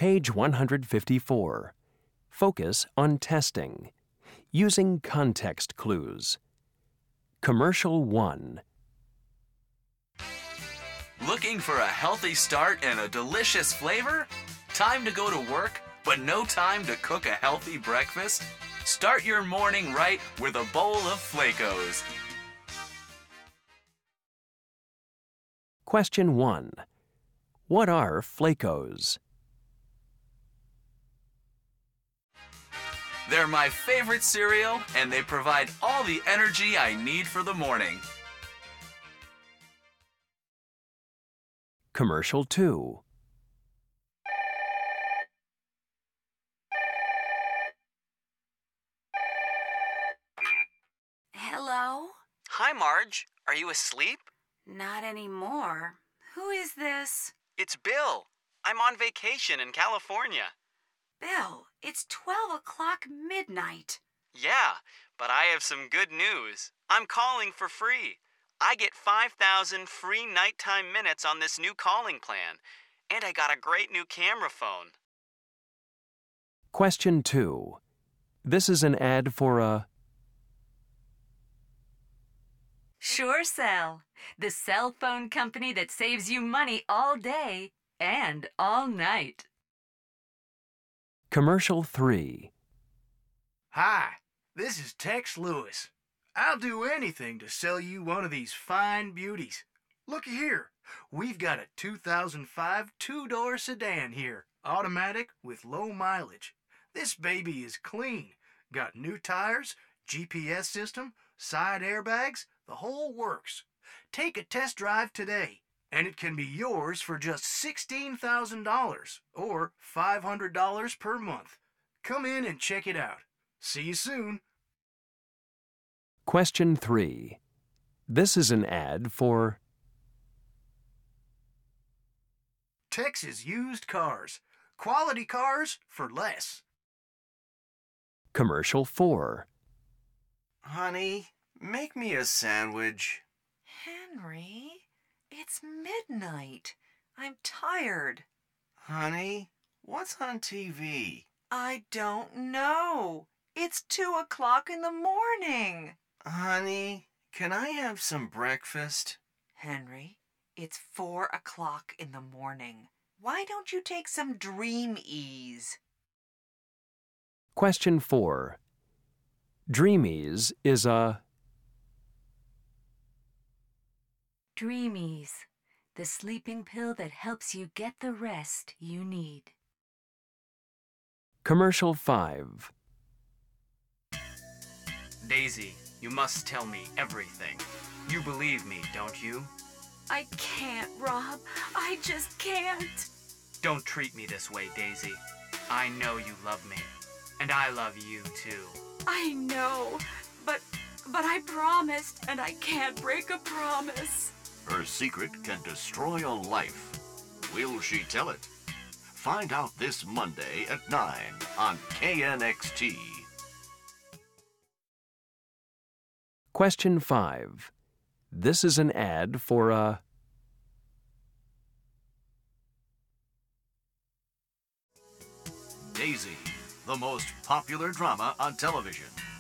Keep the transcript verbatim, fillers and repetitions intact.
Page one hundred fifty-four. Focus on testing. Using context clues. Commercial one. Looking for a healthy start and a delicious flavor? Time to go to work, but no time to cook a healthy breakfast? Start your morning right with a bowl of Flakos. Question one. What are Flakos? They're my favorite cereal, and they provide all the energy I need for the morning. Commercial two. Hello? Hi, Marge. Are you asleep? Not anymore. Who is this? It's Bill. I'm on vacation in California. Bill, it's twelve o'clock midnight. Yeah, but I have some good news. I'm calling for free. I get five thousand free nighttime minutes on this new calling plan. And I got a great new camera phone. Question two. This is an ad for a... SureCell, the cell phone company that saves you money all day and all night. Commercial three. Hi, this is Tex Lewis. I'll do anything to sell you one of these fine beauties. Looky here. We've got a two thousand five two-door sedan here, automatic with low mileage. This baby is clean. Got new tires, G P S system, side airbags, the whole works. Take a test drive today, and it can be yours for just sixteen thousand dollars or five hundred dollars per month. Come in and check it out. See you soon. Question three. This is an ad for... Texas Used Cars. Quality cars for less. Commercial four. Honey, make me a sandwich. Henry, it's midnight. I'm tired. Honey, what's on T V? I don't know. It's two o'clock in the morning. Honey, can I have some breakfast? Henry, it's four o'clock in the morning. Why don't you take some Dream Ease? Question four. Dreamies is a... Dreamies, the sleeping pill that helps you get the rest you need. Commercial five. Daisy, you must tell me everything. You believe me, don't you? I can't, Rob. I just can't. Don't treat me this way, Daisy. I know you love me. And I love you, too. I know, but but I promised, and I can't break a promise. Her secret can destroy a life. Will she tell it? Find out this Monday at nine on K N X T. Question five. This is an ad for a... Daisy, the most popular drama on television.